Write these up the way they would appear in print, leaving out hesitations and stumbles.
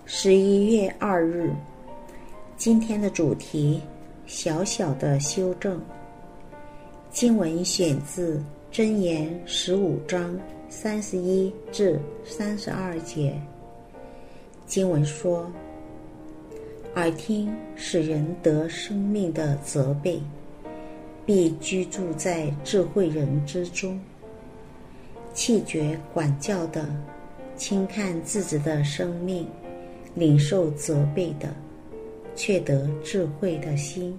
11月2日，今天的主题：小小的修正。经文选自箴言15章31至32节。经文说：耳听使人得生命的责备，必居住在智慧人之中。弃绝管教的，轻看自己的生命，领受责备的，却得智慧的心。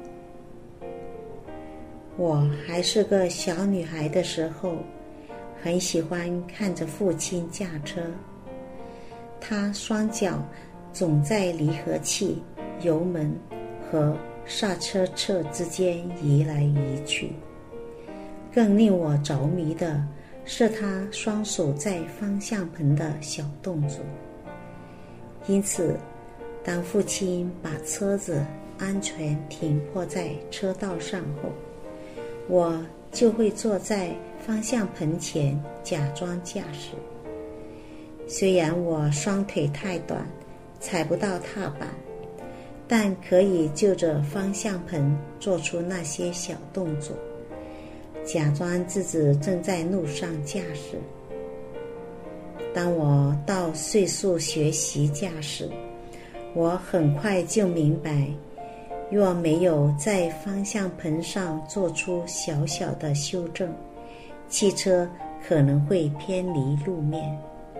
我还是个小女孩的时候，很喜欢看着父亲驾车。他双脚总在离合器、油门和刹车侧之间移来移去。更令我着迷的是他双手在方向盘的小动作。因此，当父亲把车子安全停泊在车道上后，我就会坐在方向盘前假装驾驶。虽然我双腿太短，踩不到踏板，但可以就着方向盘做出那些小动作，假装自己正在路上驾驶。当我到岁数学习驾驶，我很快就明白，若没有在方向盘上做出小小的修正，汽车可能会偏离路面。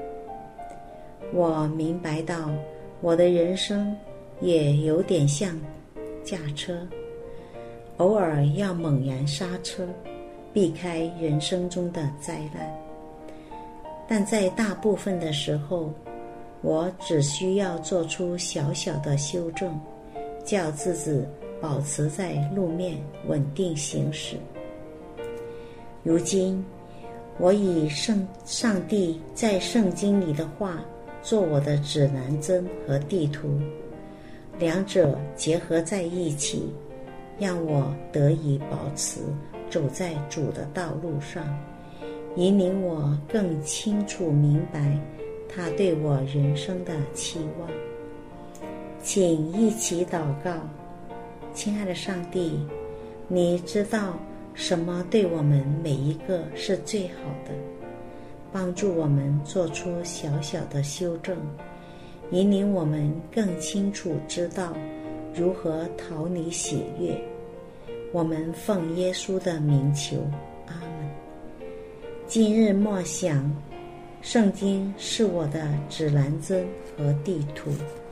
我明白到，我的人生也有点像驾车，偶尔要猛然刹车，避开人生中的灾难。但在大部分的时候，我只需要做出小小的修正，叫自己保持在路面稳定行驶。如今，我以上帝在圣经里的话做我的指南针和地图，两者结合在一起，让我得以保持走在主的道路上，引领我更清楚明白他对我人生的期望。请一起祷告。亲爱的上帝，你知道什么对我们每一个是最好的，帮助我们做出小小的修正，引领我们更清楚知道如何讨你喜悦。我们奉耶稣的名求，阿们。今日默想，圣经是我的指南针和地图。